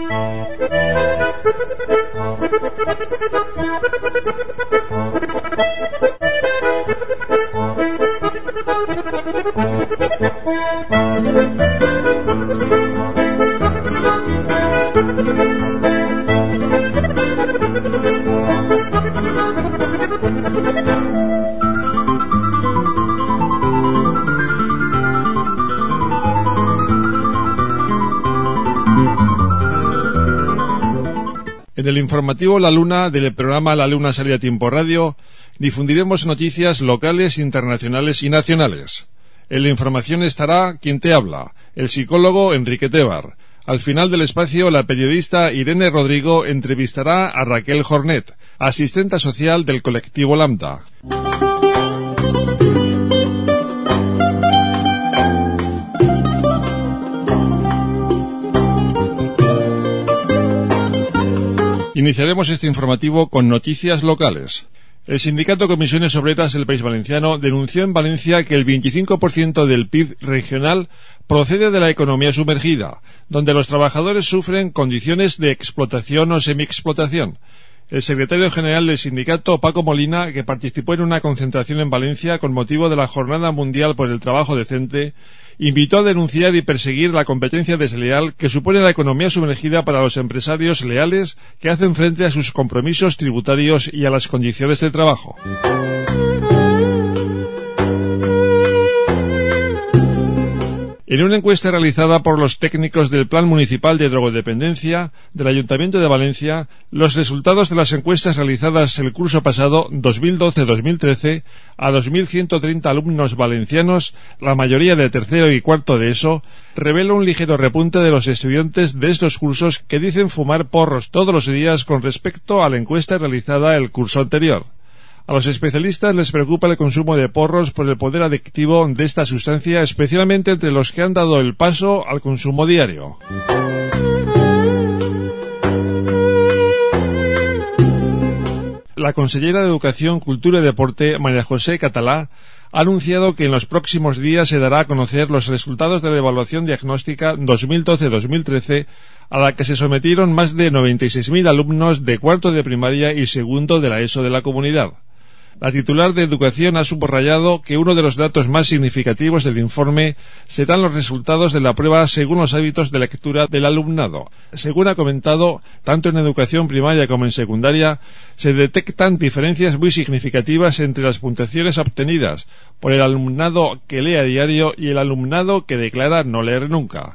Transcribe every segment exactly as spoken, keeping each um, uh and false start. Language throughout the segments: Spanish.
En el informativo La Luna del programa La Luna Sale a Tiempo Radio difundiremos noticias locales, internacionales y nacionales. En la información estará quien te habla, el psicólogo Enrique Tebar. Al final del espacio, la periodista Irene Rodrigo entrevistará a Raquel Jornet, asistenta social del colectivo Lambda. Iniciaremos este informativo con noticias locales. El sindicato Comisiones Obreras del País Valenciano denunció en Valencia que el veinticinco por ciento del P I B regional procede de la economía sumergida, donde los trabajadores sufren condiciones de explotación o semiexplotación. El secretario general del sindicato, Paco Molina, que participó en una concentración en Valencia con motivo de la Jornada Mundial por el Trabajo Decente, invitó a denunciar y perseguir la competencia desleal que supone la economía sumergida para los empresarios leales que hacen frente a sus compromisos tributarios y a las condiciones de trabajo. En una encuesta realizada por los técnicos del Plan Municipal de Drogodependencia del Ayuntamiento de Valencia, los resultados de las encuestas realizadas el curso pasado dos mil doce dos mil trece a dos mil ciento treinta alumnos valencianos, la mayoría de tercero y cuarto de ESO, revela un ligero repunte de los estudiantes de estos cursos que dicen fumar porros todos los días con respecto a la encuesta realizada el curso anterior. A los especialistas les preocupa el consumo de porros por el poder adictivo de esta sustancia, especialmente entre los que han dado el paso al consumo diario. La consellera de Educación, Cultura y Deporte, María José Catalá, ha anunciado que en los próximos días se dará a conocer los resultados de la evaluación diagnóstica dos mil doce dos mil trece, a la que se sometieron más de noventa y seis mil alumnos de cuarto de primaria y segundo de la ESO de la comunidad. La titular de Educación ha subrayado que uno de los datos más significativos del informe serán los resultados de la prueba según los hábitos de lectura del alumnado. Según ha comentado, tanto en educación primaria como en secundaria, se detectan diferencias muy significativas entre las puntuaciones obtenidas por el alumnado que lee a diario y el alumnado que declara no leer nunca.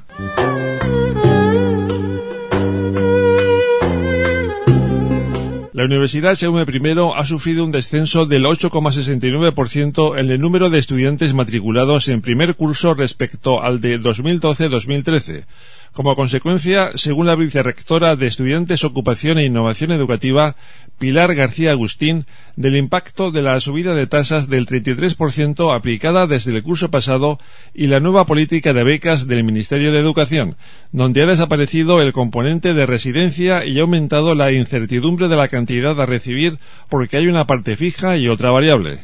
La Universidad Jaume primero ha sufrido un descenso del ocho coma sesenta y nueve por ciento en el número de estudiantes matriculados en primer curso respecto al de dos mil doce dos mil trece. Como consecuencia, según la vicerrectora de Estudiantes, Ocupación e Innovación Educativa, Pilar García Agustín, del impacto de la subida de tasas del treinta y tres por ciento aplicada desde el curso pasado y la nueva política de becas del Ministerio de Educación, donde ha desaparecido el componente de residencia y ha aumentado la incertidumbre de la cantidad a recibir porque hay una parte fija y otra variable.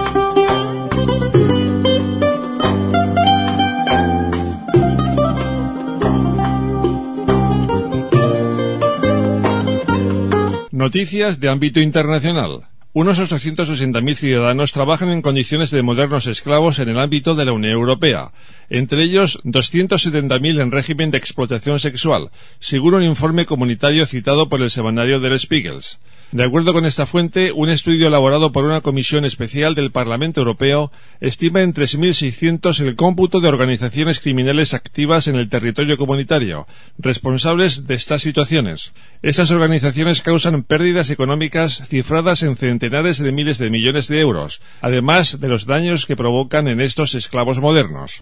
Noticias de ámbito internacional. Unos ochocientos sesenta mil ciudadanos trabajan en condiciones de modernos esclavos en el ámbito de la Unión Europea, entre ellos doscientos setenta mil en régimen de explotación sexual, según un informe comunitario citado por el semanario Der Spiegel. De acuerdo con esta fuente, un estudio elaborado por una comisión especial del Parlamento Europeo estima en tres mil seiscientos el cómputo de organizaciones criminales activas en el territorio comunitario, responsables de estas situaciones. Estas organizaciones causan pérdidas económicas cifradas en centenares de miles de millones de euros, además de los daños que provocan en estos esclavos modernos.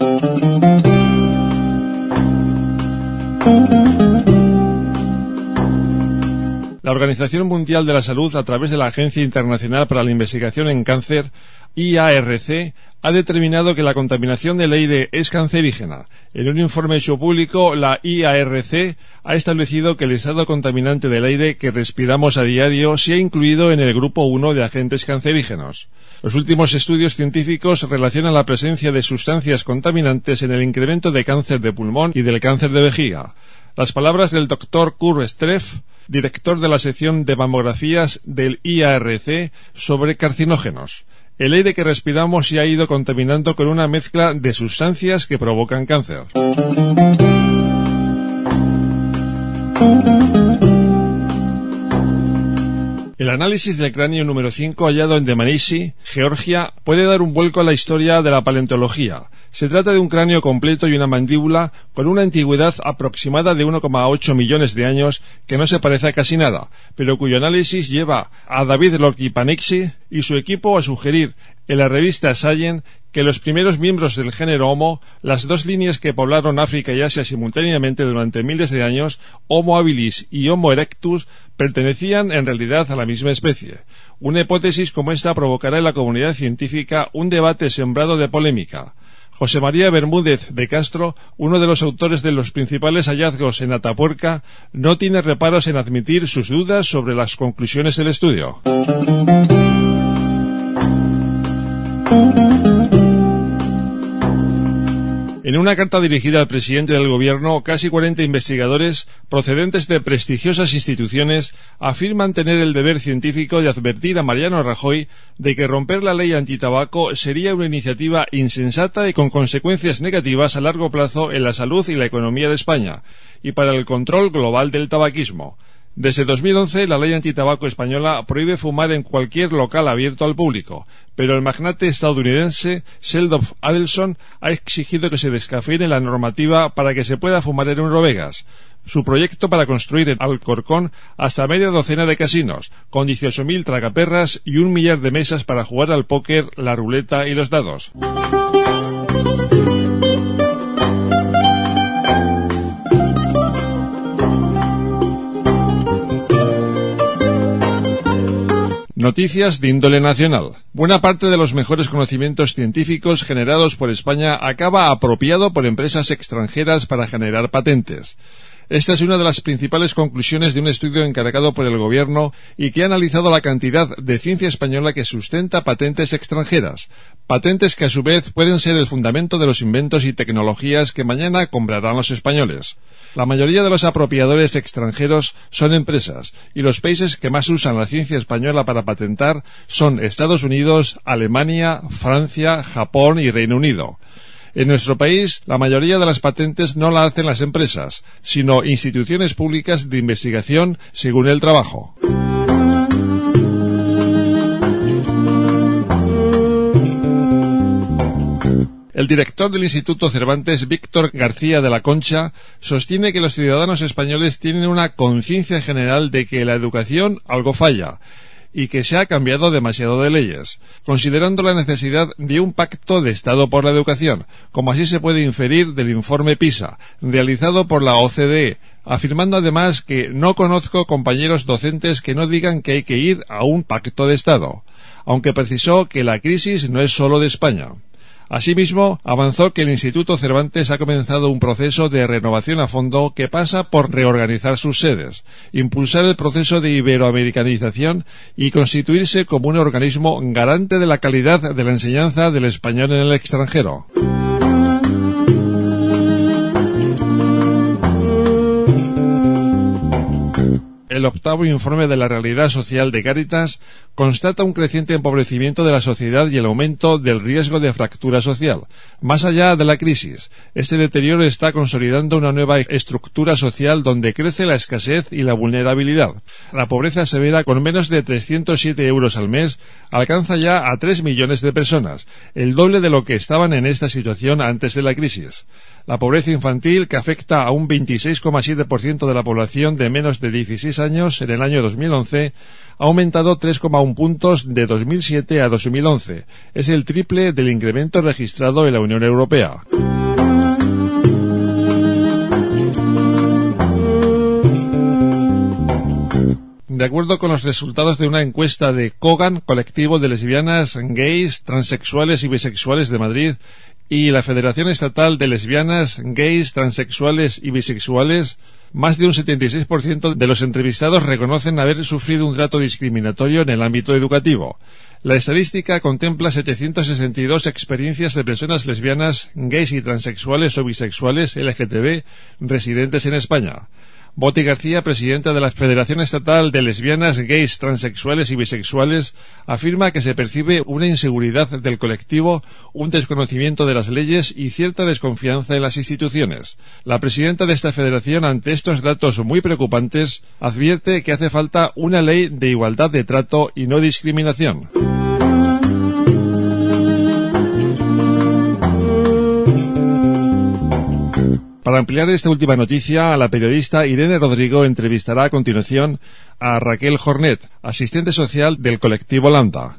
La Organización Mundial de la Salud, a través de la Agencia Internacional para la Investigación en Cáncer, I A R C, ha determinado que la contaminación del aire es cancerígena. En un informe hecho público, la I A R C ha establecido que el estado contaminante del aire que respiramos a diario se ha incluido en el grupo uno de agentes cancerígenos. Los últimos estudios científicos relacionan la presencia de sustancias contaminantes en el incremento de cáncer de pulmón y del cáncer de vejiga. Las palabras del doctor Kurt Streff, director de la sección de mamografías del I A R C, sobre carcinógenos. El aire que respiramos se ha ido contaminando con una mezcla de sustancias que provocan cáncer. El análisis del cráneo número cinco hallado en Dmanisi, Georgia, puede dar un vuelco a la historia de la paleontología. Se trata de un cráneo completo y una mandíbula con una antigüedad aproximada de uno coma ocho millones de años que no se parece a casi nada, pero cuyo análisis lleva a David Loki-Panixi y su equipo a sugerir en la revista Science que los primeros miembros del género Homo, las dos líneas que poblaron África y Asia simultáneamente durante miles de años, Homo habilis y Homo erectus, pertenecían en realidad a la misma especie. Una hipótesis como esta provocará en la comunidad científica un debate sembrado de polémica. José María Bermúdez de Castro, uno de los autores de los principales hallazgos en Atapuerca, no tiene reparos en admitir sus dudas sobre las conclusiones del estudio. En una carta dirigida al presidente del gobierno, casi cuarenta investigadores procedentes de prestigiosas instituciones afirman tener el deber científico de advertir a Mariano Rajoy de que romper la ley antitabaco sería una iniciativa insensata y con consecuencias negativas a largo plazo en la salud y la economía de España y para el control global del tabaquismo. Desde dos mil once, la ley antitabaco española prohíbe fumar en cualquier local abierto al público, pero el magnate estadounidense Sheldon Adelson ha exigido que se descafeine la normativa para que se pueda fumar en Eurovegas. Su proyecto para construir en Alcorcón hasta media docena de casinos, con dieciocho mil tragaperras y un millar de mesas para jugar al póker, la ruleta y los dados. Noticias de índole nacional. Buena parte de los mejores conocimientos científicos generados por España acaba apropiado por empresas extranjeras para generar patentes. Esta es una de las principales conclusiones de un estudio encargado por el Gobierno y que ha analizado la cantidad de ciencia española que sustenta patentes extranjeras, patentes que a su vez pueden ser el fundamento de los inventos y tecnologías que mañana comprarán los españoles. La mayoría de los apropiadores extranjeros son empresas, y los países que más usan la ciencia española para patentar son Estados Unidos, Alemania, Francia, Japón y Reino Unido. En nuestro país, la mayoría de las patentes no la hacen las empresas, sino instituciones públicas de investigación según el trabajo. El director del Instituto Cervantes, Víctor García de la Concha, sostiene que los ciudadanos españoles tienen una conciencia general de que la educación algo falla y que se ha cambiado demasiado de leyes, considerando la necesidad de un pacto de Estado por la educación, como así se puede inferir del informe PISA, realizado por la O C D E, afirmando además que no conozco compañeros docentes que no digan que hay que ir a un pacto de Estado, aunque precisó que la crisis no es solo de España. Asimismo, avanzó que el Instituto Cervantes ha comenzado un proceso de renovación a fondo que pasa por reorganizar sus sedes, impulsar el proceso de iberoamericanización y constituirse como un organismo garante de la calidad de la enseñanza del español en el extranjero. El octavo informe de la realidad social de Cáritas constata un creciente empobrecimiento de la sociedad y el aumento del riesgo de fractura social. Más allá de la crisis, este deterioro está consolidando una nueva estructura social donde crece la escasez y la vulnerabilidad. La pobreza severa, con menos de trescientos siete euros al mes, alcanza ya a tres millones de personas, el doble de lo que estaban en esta situación antes de la crisis. La pobreza infantil, que afecta a un veintiséis coma siete por ciento de la población de menos de dieciséis años en el año dos mil once, ha aumentado tres coma uno puntos de dos mil siete a dos mil once. Es el triple del incremento registrado en la Unión Europea. De acuerdo con los resultados de una encuesta de Cogan, colectivo de lesbianas, gays, transexuales y bisexuales de Madrid, y la Federación Estatal de Lesbianas, Gays, Transexuales y Bisexuales, más de un setenta y seis por ciento de los entrevistados reconocen haber sufrido un trato discriminatorio en el ámbito educativo. La estadística contempla setecientas sesenta y dos experiencias de personas lesbianas, gays y transexuales o bisexuales L G T B residentes en España. Boti García, presidenta de la Federación Estatal de Lesbianas, Gays, Transexuales y Bisexuales, afirma que se percibe una inseguridad del colectivo, un desconocimiento de las leyes y cierta desconfianza en las instituciones. La presidenta de esta federación, ante estos datos muy preocupantes, advierte que hace falta una ley de igualdad de trato y no discriminación. Para ampliar esta última noticia, la periodista Irene Rodrigo entrevistará a continuación a Raquel Jornet, asistente social del colectivo Lambda.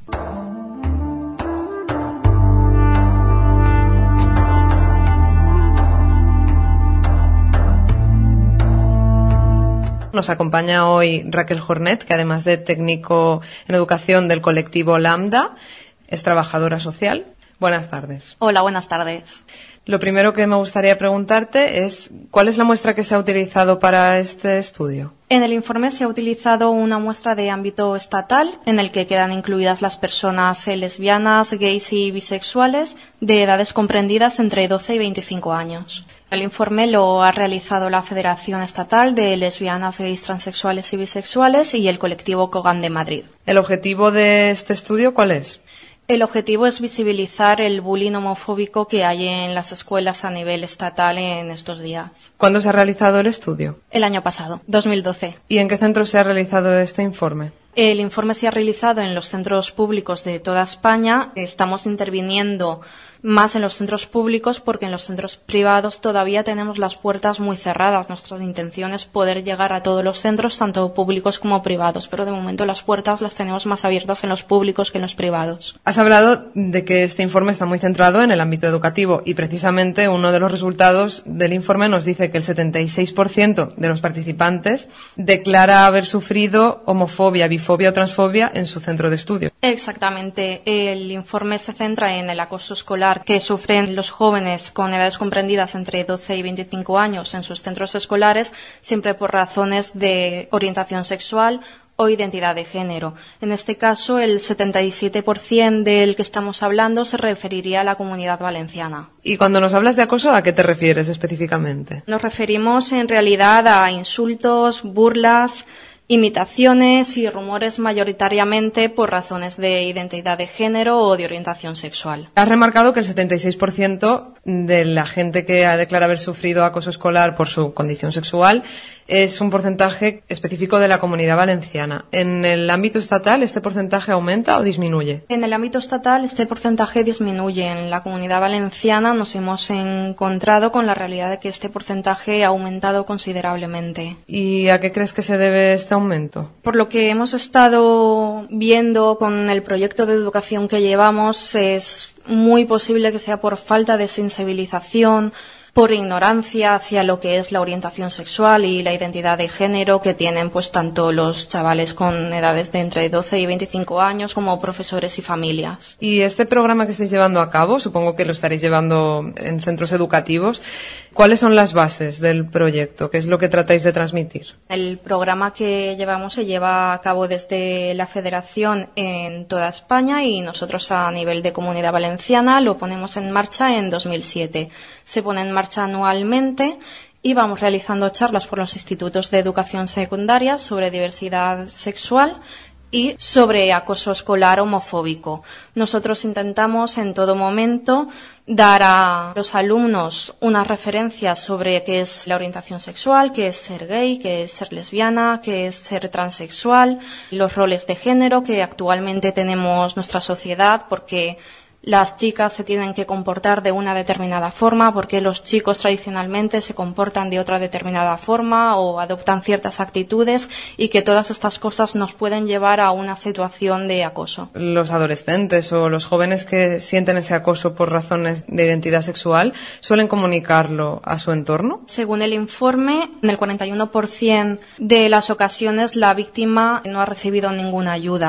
Nos acompaña hoy Raquel Jornet, que además de técnico en educación del colectivo Lambda, es trabajadora social. Buenas tardes. Hola, buenas tardes. Lo primero que me gustaría preguntarte es ¿cuál es la muestra que se ha utilizado para este estudio? En el informe se ha utilizado una muestra de ámbito estatal en el que quedan incluidas las personas lesbianas, gays y bisexuales de edades comprendidas entre doce y veinticinco años. El informe lo ha realizado la Federación Estatal de Lesbianas, Gays, Transexuales y Bisexuales y el colectivo COGAN de Madrid. ¿El objetivo de este estudio cuál es? El objetivo es visibilizar el bullying homofóbico que hay en las escuelas a nivel estatal en estos días. ¿Cuándo se ha realizado el estudio? El año pasado, dos mil doce. ¿Y en qué centro se ha realizado este informe? El informe se ha realizado en los centros públicos de toda España. Estamos interviniendo más en los centros públicos porque en los centros privados todavía tenemos las puertas muy cerradas. Nuestra intención es poder llegar a todos los centros, tanto públicos como privados, pero de momento las puertas las tenemos más abiertas en los públicos que en los privados. Has hablado de que este informe está muy centrado en el ámbito educativo y precisamente uno de los resultados del informe nos dice que el setenta y seis por ciento de los participantes declara haber sufrido homofobia, bifobia o transfobia en su centro de estudio. Exactamente. El informe se centra en el acoso escolar que sufren los jóvenes con edades comprendidas entre doce y veinticinco años en sus centros escolares, siempre por razones de orientación sexual o identidad de género. En este caso, el setenta y siete por ciento del que estamos hablando se referiría a la Comunidad Valenciana. Y cuando nos hablas de acoso, ¿a qué te refieres específicamente? Nos referimos en realidad a insultos, burlas, imitaciones y rumores mayoritariamente por razones de identidad de género o de orientación sexual. Has remarcado que el setenta y seis por ciento de la gente que ha declarado haber sufrido acoso escolar por su condición sexual es un porcentaje específico de la Comunidad Valenciana. ¿En el ámbito estatal este porcentaje aumenta o disminuye? En el ámbito estatal este porcentaje disminuye. En la Comunidad Valenciana nos hemos encontrado con la realidad de que este porcentaje ha aumentado considerablemente. ¿Y a qué crees que se debe este aumento? Por lo que hemos estado viendo con el proyecto de educación que llevamos, es muy posible que sea por falta de sensibilización, por ignorancia hacia lo que es la orientación sexual y la identidad de género que tienen pues tanto los chavales con edades de entre doce y veinticinco años como profesores y familias. Y este programa que estáis llevando a cabo, supongo que lo estaréis llevando en centros educativos, ¿cuáles son las bases del proyecto? ¿Qué es lo que tratáis de transmitir? El programa que llevamos se lleva a cabo desde la Federación en toda España y nosotros a nivel de Comunidad Valenciana lo ponemos en marcha en dos mil siete. Se pone en marcha anualmente y vamos realizando charlas por los institutos de educación secundaria sobre diversidad sexual y sobre acoso escolar homofóbico. Nosotros intentamos en todo momento dar a los alumnos unas referencias sobre qué es la orientación sexual, qué es ser gay, qué es ser lesbiana, qué es ser transexual, los roles de género que actualmente tenemos nuestra sociedad, porque las chicas se tienen que comportar de una determinada forma, porque los chicos tradicionalmente se comportan de otra determinada forma o adoptan ciertas actitudes y que todas estas cosas nos pueden llevar a una situación de acoso. Los adolescentes o los jóvenes que sienten ese acoso por razones de identidad sexual suelen comunicarlo a su entorno. Según el informe, en el cuarenta y uno por ciento de las ocasiones la víctima no ha recibido ninguna ayuda.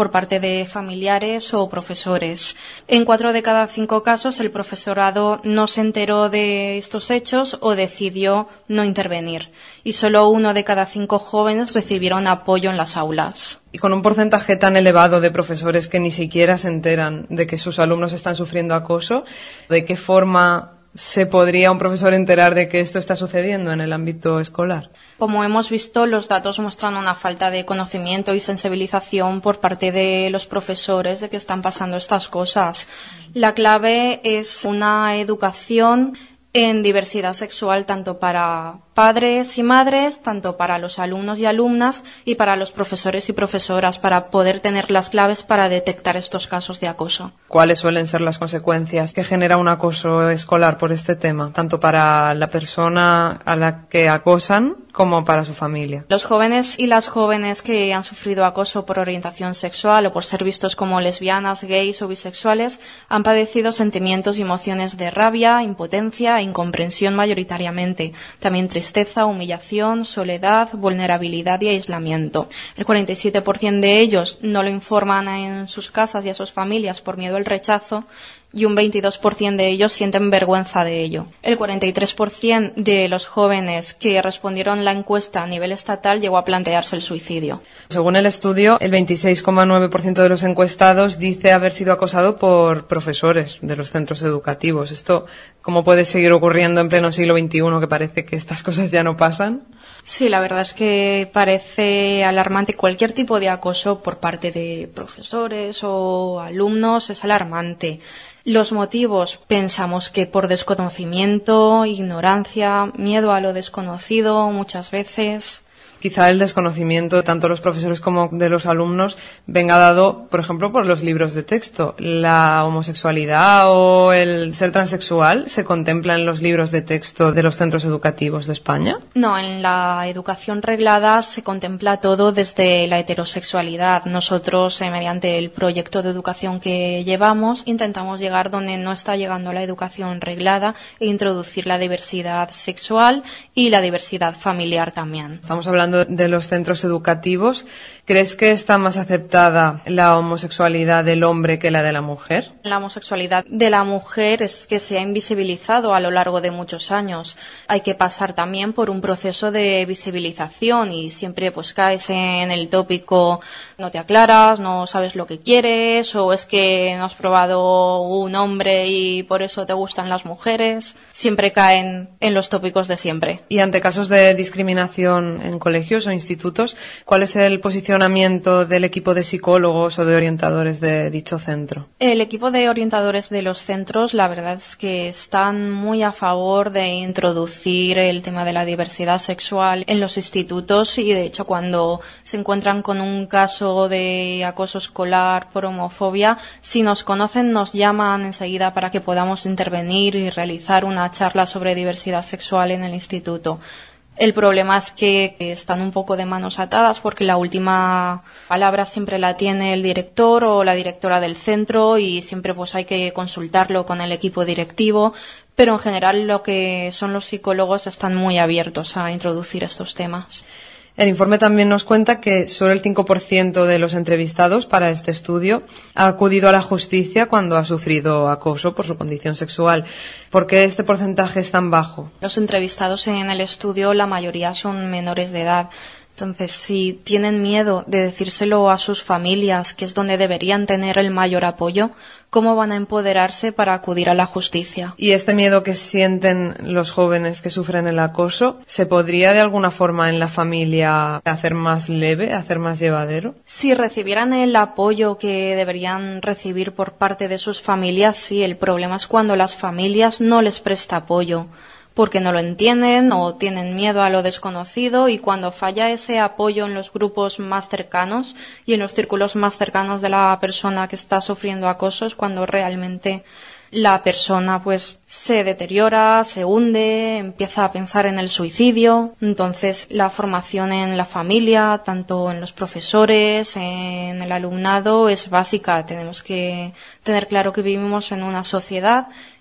por parte de familiares o profesores. En cuatro de cada cinco casos el profesorado no se enteró de estos hechos o decidió no intervenir y solo uno de cada cinco jóvenes recibieron apoyo en las aulas. Y con un porcentaje tan elevado de profesores que ni siquiera se enteran de que sus alumnos están sufriendo acoso, ¿de qué forma se podría un profesor enterar de que esto está sucediendo en el ámbito escolar? Como hemos visto, los datos muestran una falta de conocimiento y sensibilización por parte de los profesores de que están pasando estas cosas. La clave es una educación en diversidad sexual tanto para padres y madres, tanto para los alumnos y alumnas y para los profesores y profesoras, para poder tener las claves para detectar estos casos de acoso. ¿Cuáles suelen ser las consecuencias que genera un acoso escolar por este tema, tanto para la persona a la que acosan como para su familia? Los jóvenes y las jóvenes que han sufrido acoso por orientación sexual o por ser vistos como lesbianas, gays o bisexuales han padecido sentimientos y emociones de rabia, impotencia e incomprensión mayoritariamente. También tristeza, humillación, soledad, vulnerabilidad y aislamiento. El cuarenta y siete por ciento de ellos no lo informan en sus casas y a sus familias por miedo al rechazo y un veintidós por ciento de ellos sienten vergüenza de ello. El cuarenta y tres por ciento de los jóvenes que respondieron la encuesta a nivel estatal llegó a plantearse el suicidio. Según el estudio, el veintiséis coma nueve por ciento de los encuestados dice haber sido acosado por profesores de los centros educativos. ¿Esto cómo puede seguir ocurriendo en pleno siglo veintiuno, que parece que estas cosas ya no pasan? Sí, la verdad es que parece alarmante. Cualquier tipo de acoso por parte de profesores o alumnos es alarmante. Los motivos, pensamos que por desconocimiento, ignorancia, miedo a lo desconocido muchas veces. Quizá el desconocimiento, tanto de los profesores como de los alumnos, venga dado, por ejemplo, por los libros de texto. ¿La homosexualidad o el ser transexual se contempla en los libros de texto de los centros educativos de España? No, en la educación reglada se contempla todo desde la heterosexualidad. Nosotros, eh, mediante el proyecto de educación que llevamos, intentamos llegar donde no está llegando la educación reglada e introducir la diversidad sexual y la diversidad familiar también. Estamos hablando de los centros educativos. ¿Crees que está más aceptada la homosexualidad del hombre que la de la mujer? La homosexualidad de la mujer es que se ha invisibilizado a lo largo de muchos años. Hay que pasar también por un proceso de visibilización y siempre pues caes en el tópico no te aclaras, no sabes lo que quieres o es que no has probado un hombre y por eso te gustan las mujeres. Siempre caen en los tópicos de siempre. Y ante casos de discriminación en colegios o institutos, ¿cuál es el posicionamiento del equipo de psicólogos o de orientadores de dicho centro? El equipo de orientadores de los centros, la verdad es que están muy a favor de introducir el tema de la diversidad sexual en los institutos y, de hecho, cuando se encuentran con un caso de acoso escolar por homofobia, si nos conocen, nos llaman enseguida para que podamos intervenir y realizar una charla sobre diversidad sexual en el instituto. El problema es que están un poco de manos atadas porque la última palabra siempre la tiene el director o la directora del centro y siempre pues hay que consultarlo con el equipo directivo, pero en general lo que son los psicólogos están muy abiertos a introducir estos temas. El informe también nos cuenta que solo el cinco por ciento de los entrevistados para este estudio ha acudido a la justicia cuando ha sufrido acoso por su condición sexual. ¿Por qué este porcentaje es tan bajo? Los entrevistados en el estudio, la mayoría son menores de edad. Entonces, si tienen miedo de decírselo a sus familias, que es donde deberían tener el mayor apoyo, ¿cómo van a empoderarse para acudir a la justicia? ¿Y este miedo que sienten los jóvenes que sufren el acoso, se podría de alguna forma en la familia hacer más leve, hacer más llevadero? Si recibieran el apoyo que deberían recibir por parte de sus familias, sí. El problema es cuando las familias no les presta apoyo, porque no lo entienden o tienen miedo a lo desconocido, y cuando falla ese apoyo en los grupos más cercanos y en los círculos más cercanos de la persona que está sufriendo acoso es cuando realmente la persona pues se deteriora, se hunde, empieza a pensar en el suicidio. Entonces la formación en la familia, tanto en los profesores, en el alumnado, es básica. Tenemos que tener claro que vivimos en una sociedad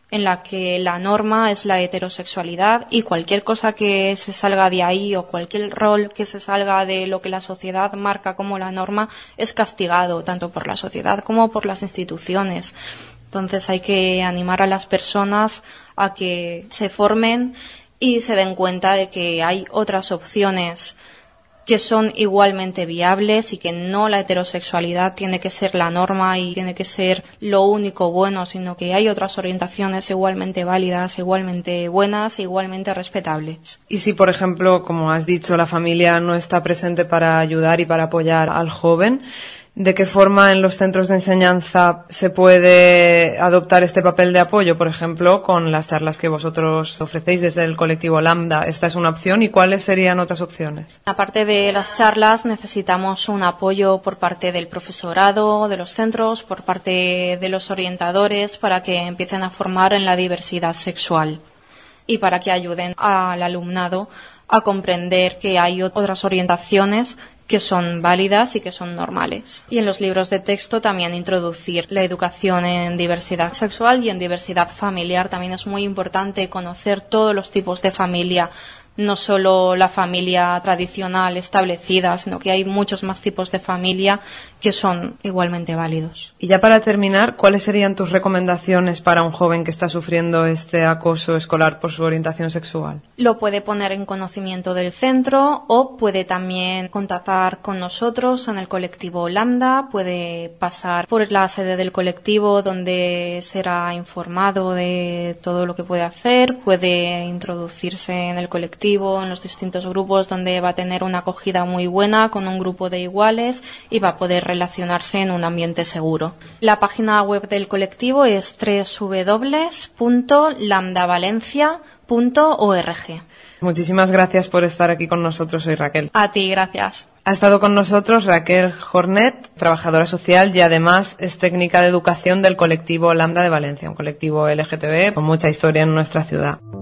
en la que la norma es la heterosexualidad y cualquier cosa que se salga de ahí o cualquier rol que se salga de lo que la sociedad marca como la norma es castigado tanto por la sociedad como por las instituciones. Entonces hay que animar a las personas a que se formen y se den cuenta de que hay otras opciones que son igualmente viables y que no la heterosexualidad tiene que ser la norma y tiene que ser lo único bueno, sino que hay otras orientaciones igualmente válidas, igualmente buenas e igualmente respetables. Y si, por ejemplo, como has dicho, la familia no está presente para ayudar y para apoyar al joven, ¿de qué forma en los centros de enseñanza se puede adoptar este papel de apoyo? Por ejemplo, con las charlas que vosotros ofrecéis desde el colectivo Lambda. ¿Esta es una opción y cuáles serían otras opciones? Aparte de las charlas, necesitamos un apoyo por parte del profesorado, de los centros, por parte de los orientadores para que empiecen a formar en la diversidad sexual y para que ayuden al alumnado a comprender que hay otras orientaciones que son válidas y que son normales. Y en los libros de texto también introducir la educación en diversidad sexual y en diversidad familiar. También es muy importante conocer todos los tipos de familia, no solo la familia tradicional establecida, sino que hay muchos más tipos de familia que son igualmente válidos. Y ya para terminar, ¿cuáles serían tus recomendaciones para un joven que está sufriendo este acoso escolar por su orientación sexual? Lo puede poner en conocimiento del centro o puede también contactar con nosotros en el colectivo Lambda, puede pasar por la sede del colectivo donde será informado de todo lo que puede hacer, puede introducirse en el colectivo, en los distintos grupos donde va a tener una acogida muy buena con un grupo de iguales y va a poder relacionarse en un ambiente seguro. La página web del colectivo es doble u doble u doble u punto lambda valencia punto org. Muchísimas gracias por estar aquí con nosotros hoy, Raquel. A ti, gracias. Ha estado con nosotros Raquel Jornet, trabajadora social y además es técnica de educación del colectivo Lambda de Valencia, un colectivo L G T B con mucha historia en nuestra ciudad.